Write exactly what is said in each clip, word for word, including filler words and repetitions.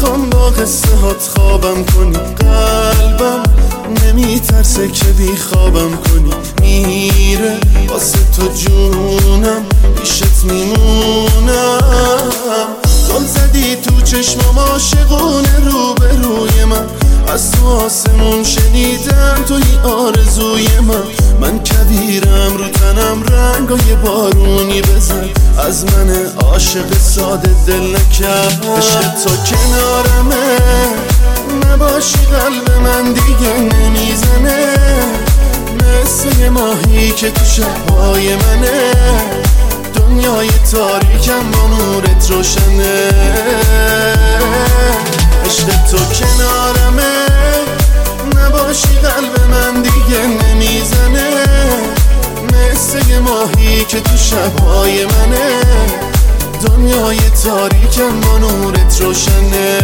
میخوام با قصه هات خوابم کنی، قلبم نمیترسه که بی خوابم کنی. میره واسه تو جونم، پیشت میمونم. گل زدی تو چشمم عاشقونه روبروی من، از تو آسمون شنیدم توی آرزوی من. من کویرم رو تنم رنگای بارونی بزن، از من عاشق ساده دل نکرد. عشق تو کنارمه، نباشی قلب من دیگه نمیزنه، مثل یه ماهی که تو شبهای منه. دنیای تاریکم با نورت روشنه. عشق تو کنارمه، نباشی قلب من دیگه نمیزنه، مثل یه ماهی که تو شبهای منه. دنیای تاریکم با نورت روشنه.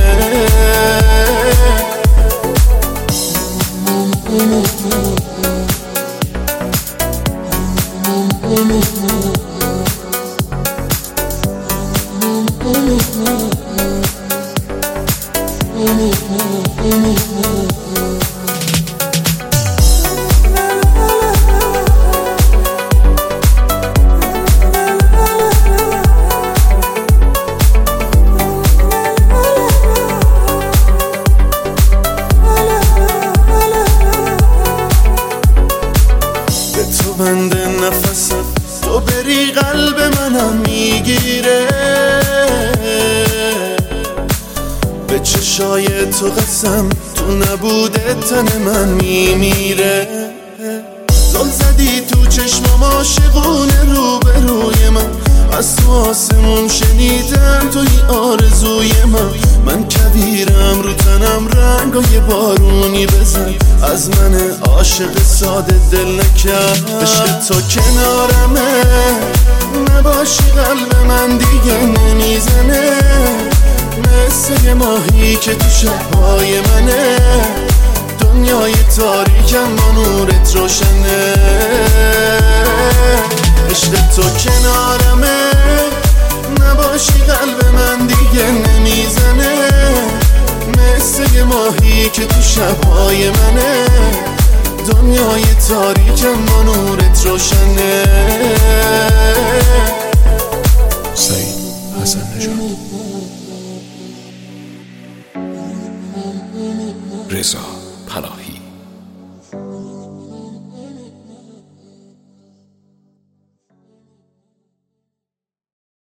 به تو بنده نفسم، تو بری قلب منم میگیره. به چشای تو قسم، تو نبوده تن من میمیره. زل زدی تو چشمم عاشقونه روبروی من، از تو آسمون شنیدم توی آرزوی من. من کویرم رو تنم رنگای بارونی بزن، از من عاشق ساده دل نکرد. عشق تو کنارمه، نباشی قلب من دیگه نمیزنه، مثل یه ماهی که تو شبهای منه. دنیای تاریکم با نورت روشنه. عشق تو کنارمه، نباشی قلب من دیگه نمیزنه، مثل یه ماهی که تو شبهای منه. دنیای تاریکم با نورت روشنه. سعید حسن نژاد، رضا پناهی.